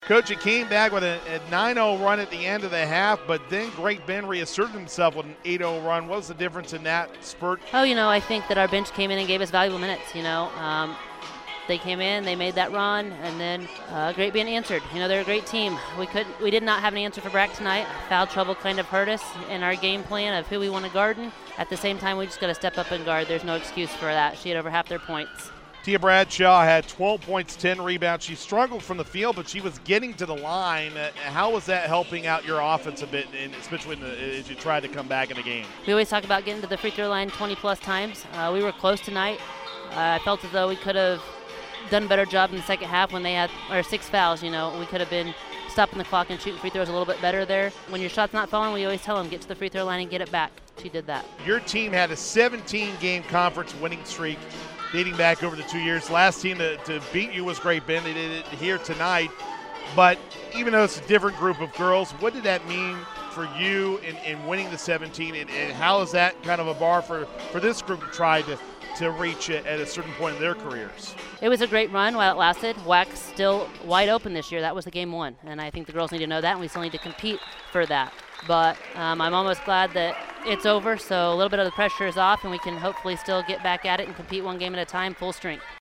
Coach, it came back with a 9-0 run at the end of the half, but then Great Bend reasserted himself with an 8-0 run. What was the difference in that spurt? Oh, I think that our bench came in and gave us valuable minutes, They came in, they made that run, and then Great Bend answered. They're a great team. We did not have an answer for Brack tonight. Foul trouble kind of hurt us in our game plan of who we want to guard. At the same time, we just got to step up and guard. There's no excuse for that. She had over half their points. Tia Bradshaw had 12 points, 10 rebounds. She struggled from the field, but she was getting to the line. How was that helping out your offense a bit, and especially as you tried to come back in the game? We always talk about getting to the free throw line 20-plus times. We were close tonight. I felt as though we could have done a better job in the second half when they had our 6 fouls. We could have been stopping the clock and shooting free throws a little bit better there. When your shot's not falling, we always tell them, get to the free throw line and get it back. She did that. Your team had a 17-game conference winning streak dating back over the 2 years. Last team to beat you was Great Bend. They did it here tonight. But even though it's a different group of girls, what did that mean for you in winning the 17? And how is that kind of a bar for this group to try to reach at a certain point in their careers? It was a great run while it lasted. WAC's still wide open this year. That was the game 1. And I think the girls need to know that, and we still need to compete for that. But I'm almost glad that it's over, so a little bit of the pressure is off, and we can hopefully still get back at it and compete one game at a time, full strength.